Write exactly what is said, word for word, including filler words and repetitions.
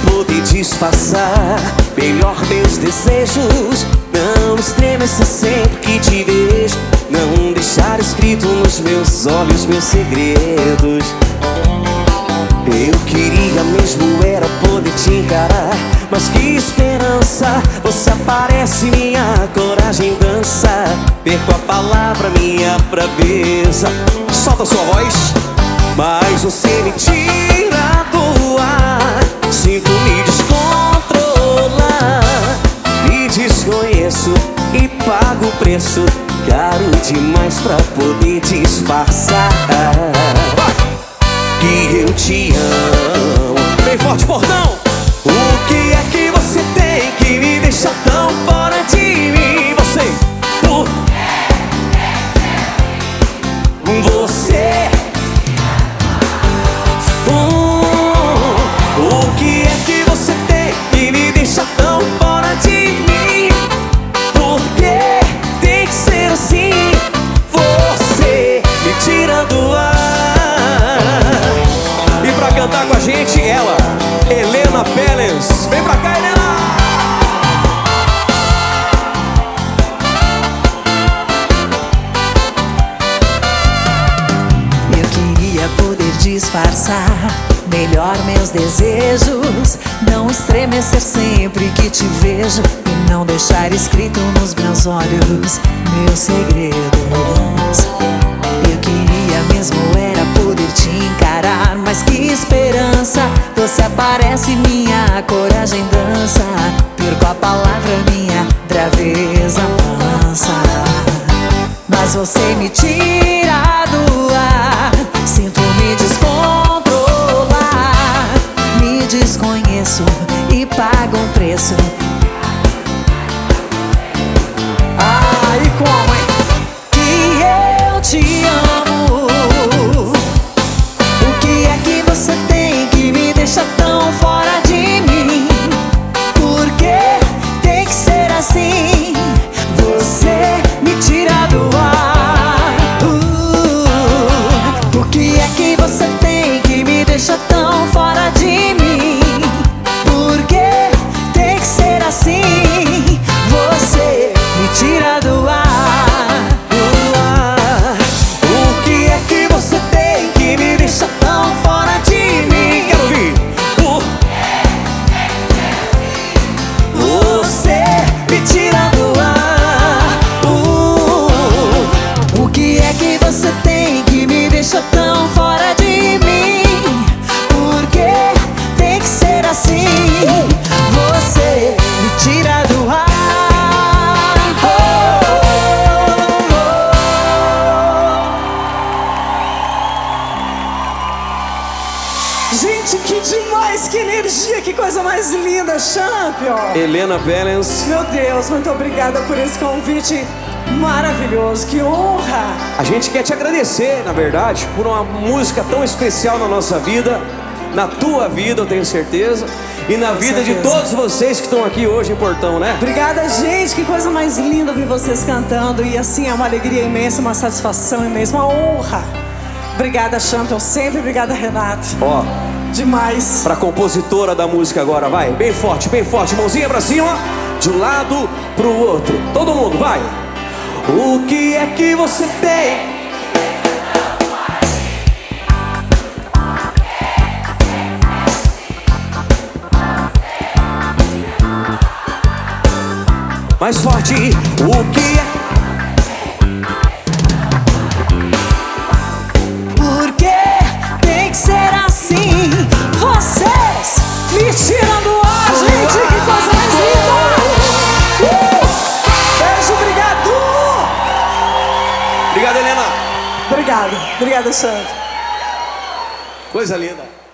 poder disfarçar melhor meus desejos. Não estremecer sempre que te vejo, não deixar escrito nos meus olhos meus segredos. Eu queria mesmo era poder te encarar, mas que esperança, você aparece, minha coragem dança. Perco a palavra, minha braveza. Solta a sua voz. Mas você me tira do ar, sinto me descontrolar. Me desconheço e pago o preço caro demais pra poder disfarçar que eu te amo. Bem forte, portão! O que é que você tem que me deixa tão fora de mim? Você, por você, hum, o que é que você tem que me deixa tão fora de mim? Porque tem que ser assim, você me tira do ar. E pra cantar com a gente, ela, Helena Pellens. Vem pra cá, Helena! Eu queria poder disfarçar melhor meus desejos, não estremecer sempre que te vejo e não deixar escrito nos meus olhos meus segredos. Eu queria mesmo era poder te encarar, mas que esperança, você aparece, minha coragem dança. Perco a palavra, minha braveza mansa. Mas você me tira do ar, sinto me descontrolar. Me desconheço e pago um preço. Ah, e como, hein? Que eu te amo. O que é que você tem que me deixa tão fora de mim? Porque tem que ser assim, você me tira do ar. uh, O que é que você tem que me deixa tão fora de mim? Porque tem que ser assim, você me tira do ar. O que é que você tem que me deixa tão fora de mim? Quero ouvir. Você me tira do ar. Uh, o que é que você tem que me deixa tão fora de mim? Porque tem que ser assim, você me tira do ar. Gente, que demais, que energia, que coisa mais linda, Champion! Helena Pellens. Meu Deus, muito obrigada por esse convite maravilhoso, que honra! A gente quer te agradecer, na verdade, por uma música tão especial na nossa vida, na tua vida, eu tenho certeza, e na Com vida de certeza. todos vocês que estão aqui hoje em Portão, né? Obrigada, gente, que coisa mais linda ouvir vocês cantando. E assim, é uma alegria imensa, uma satisfação imensa, uma honra. Obrigada, Champion, sempre obrigada, Renato. Ó, Demais. pra compositora da música agora, vai, bem forte, bem forte, mãozinha pra cima, de um lado pro outro, todo mundo, vai. O que é que você tem? Mais forte, o que é? Porque tem que ser assim, vocês me tiram do ar, gente, que coisa mais linda! Uh! Beijo, obrigado! Obrigado, Helena. Obrigada, obrigada, Champion. Coisa linda.